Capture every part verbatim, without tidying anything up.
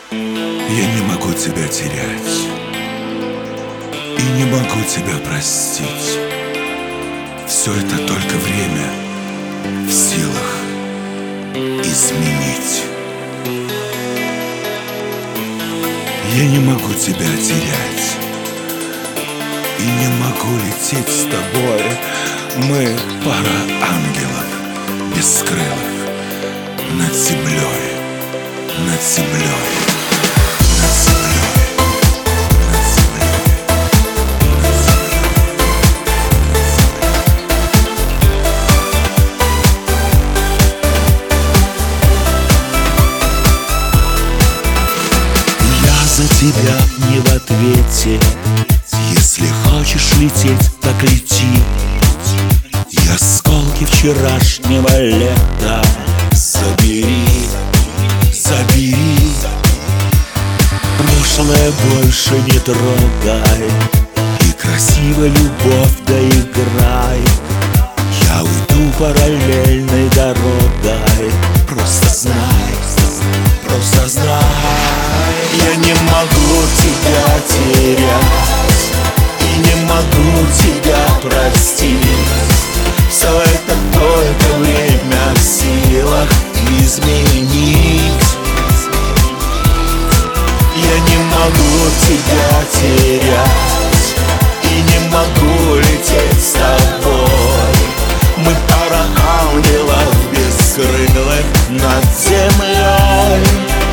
Я не могу тебя терять и не могу тебя простить. Все это только время в силах изменить. Я не могу тебя терять и не могу лететь с тобой. Мы пара ангелов бескрылых над землей, над землей, над землей, над землей, над землей. Я за тебя не в ответе. Если хочешь лететь, так лети. Я осколки вчерашнего лета забери, забери. Прошлое больше не трогай и красиво любовь доиграй. Я уйду параллельной дорогой. Просто знай, просто знай. Я не могу тебя терять и не могу тебя простить. Все это только время в силах изменить. Я не могу тебя терять и не могу лететь с тобой. Мы пара ангелов бескрылых над землей.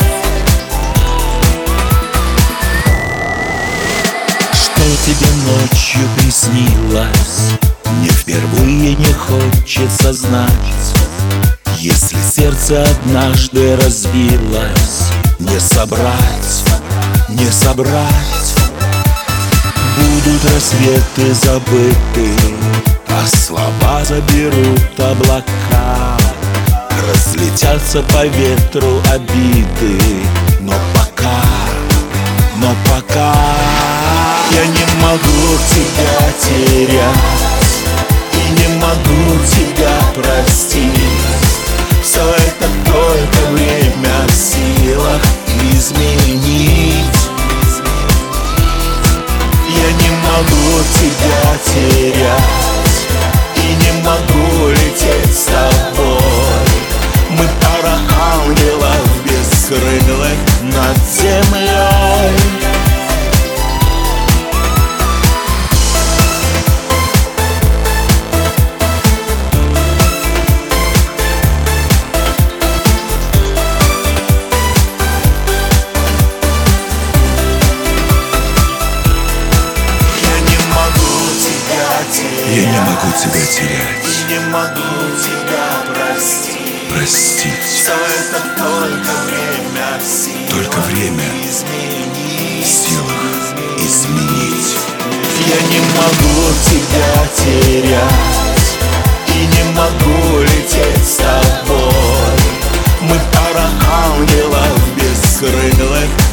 Что тебе ночью приснилось? Мне впервые не хочется знать. Если сердце однажды разбилось, не собрать, не собрать. Будут рассветы забыты, а слова заберут облака. Разлетятся по ветру обиды. Но пока, но пока я не могу тебя терять и не могу тебя простить. Все это только время в силах изменить. Я не могу тебя терять и не могу лететь с тобой. Мы пара ангелов бескрылых над землей. Я не могу тебя терять и не могу тебя простить. Простить. Все это только время в силах Только время изменить. в силах изменить. Я не могу тебя терять и не могу лететь с тобой. Мы пара ангелов бескрылых